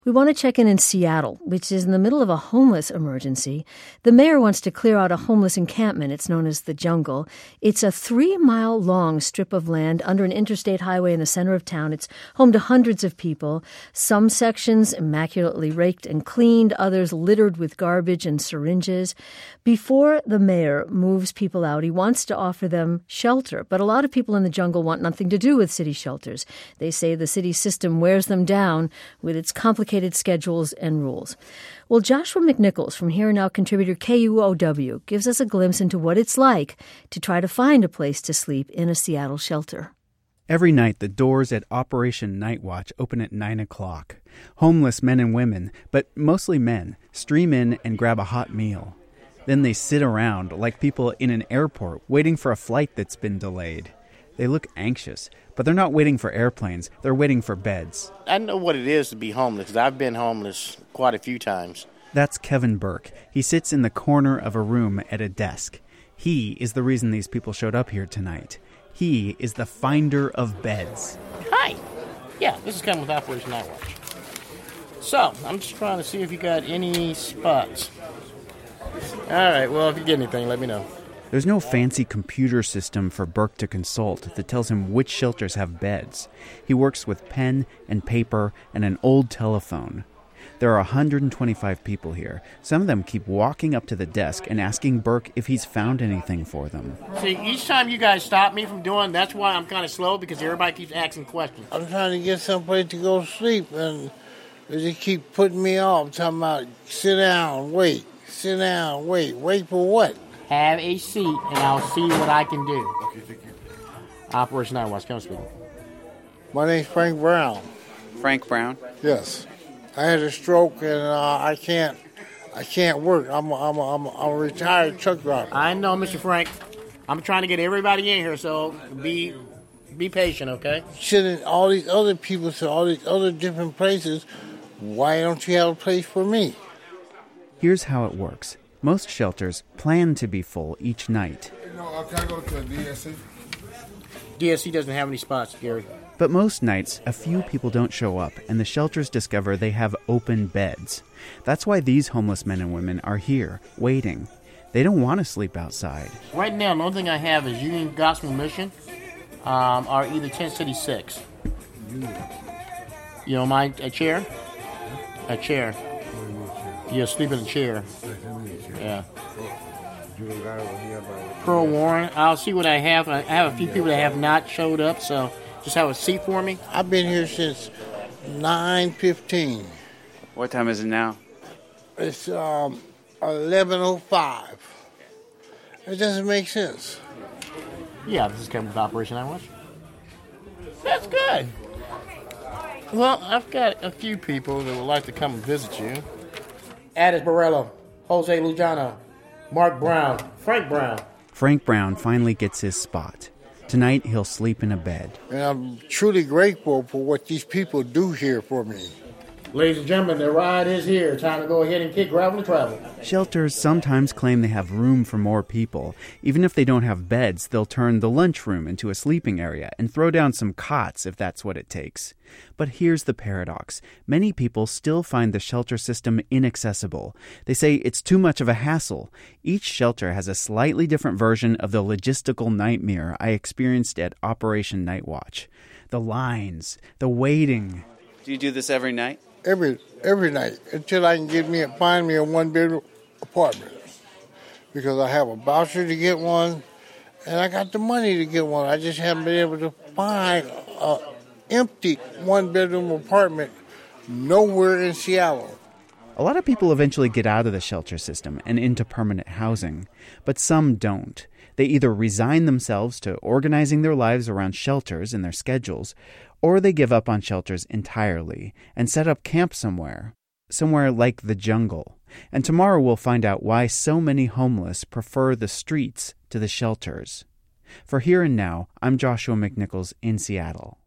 We want to check in Seattle, which is in the middle of a homeless emergency. The mayor wants to clear out a homeless encampment. It's known as the Jungle. It's a 3-mile-long strip of land under an interstate highway in the center of town. It's home to hundreds of people, some sections immaculately raked and cleaned, others littered with garbage and syringes. Before the mayor moves people out, he wants to offer them shelter. But a lot of people in the Jungle want nothing to do with city shelters. They say the city system wears them down with its complicated schedules and rules. Well, Joshua McNichols from Here and Now contributor KUOW gives us a glimpse into what it's like to try to find a place to sleep in a Seattle shelter. Every night, the doors at Operation Night Watch open at 9 o'clock. Homeless men and women, but mostly men, stream in and grab a hot meal. Then they sit around like people in an airport waiting for a flight that's been delayed. They look anxious, but they're not waiting for airplanes. They're waiting for beds. I know what it is to be homeless, because I've been homeless quite a few times. That's Kevin Burke. He sits in the corner of a room at a desk. He is the reason these people showed up here tonight. He is the finder of beds. Hi. Yeah, this is Kevin with Operation Night Watch. So, I'm just trying to see if you got any spots. All right, well, if you get anything, let me know. There's no fancy computer system for Burke to consult that tells him which shelters have beds. He works with pen and paper and an old telephone. There are 125 people here. Some of them keep walking up to the desk and asking Burke if he's found anything for them. See, each time you guys stop me from doing, that's why I'm kind of slow, because everybody keeps asking questions. I'm trying to get someplace to go sleep, and they just keep putting me off, talking about sit down, wait, sit down, wait. Wait for what? Have a seat, and I'll see what I can do. Okay, thank you. Operation Night Watch, come speak. My name's Frank Brown. Frank Brown? Yes. I had a stroke, and I can't work. I'm a retired truck driver. I know, Mr. Frank. I'm trying to get everybody in here, so be patient, okay? Shouldn't all these other people to all these other different places, why don't you have a place for me? Here's how it works. Most shelters plan to be full each night. No, can I go to a DSC? DSC doesn't have any spots, Gary. But most nights, a few people don't show up, and the shelters discover they have open beds. That's why these homeless men and women are here, waiting. They don't want to sleep outside. Right now, the only thing I have is Union Gospel Mission, or either Tent City 6. You don't mind a chair? A chair. You'll sleep in a chair. Yeah. Pearl Warren. I'll see what I have. I have a few people that have not showed up, so just have a seat for me. I've been here since 9:15. What time is it now? It's 11:05. It doesn't make sense. Yeah, this is coming with Operation Night Watch. That's good. Well, I've got a few people that would like to come and visit you. Addis Borrello, Jose Lujano, Mark Brown, Frank Brown. Frank Brown finally gets his spot. Tonight, he'll sleep in a bed. And I'm truly grateful for what these people do here for me. Ladies and gentlemen, the ride is here. Time to go ahead and kick gravel and travel. Shelters sometimes claim they have room for more people. Even if they don't have beds, they'll turn the lunchroom into a sleeping area and throw down some cots if that's what it takes. But here's the paradox. Many people still find the shelter system inaccessible. They say it's too much of a hassle. Each shelter has a slightly different version of the logistical nightmare I experienced at Operation Night Watch. The lines, the waiting. Do you do this every night? Every night, until I can find me a one-bedroom apartment. Because I have a voucher to get one, and I got the money to get one. I just haven't been able to find an empty one-bedroom apartment nowhere in Seattle. A lot of people eventually get out of the shelter system and into permanent housing, but some don't. They either resign themselves to organizing their lives around shelters and their schedules, or they give up on shelters entirely and set up camp somewhere like the Jungle. And tomorrow we'll find out why so many homeless prefer the streets to the shelters. For Here and Now, I'm Joshua McNichols in Seattle.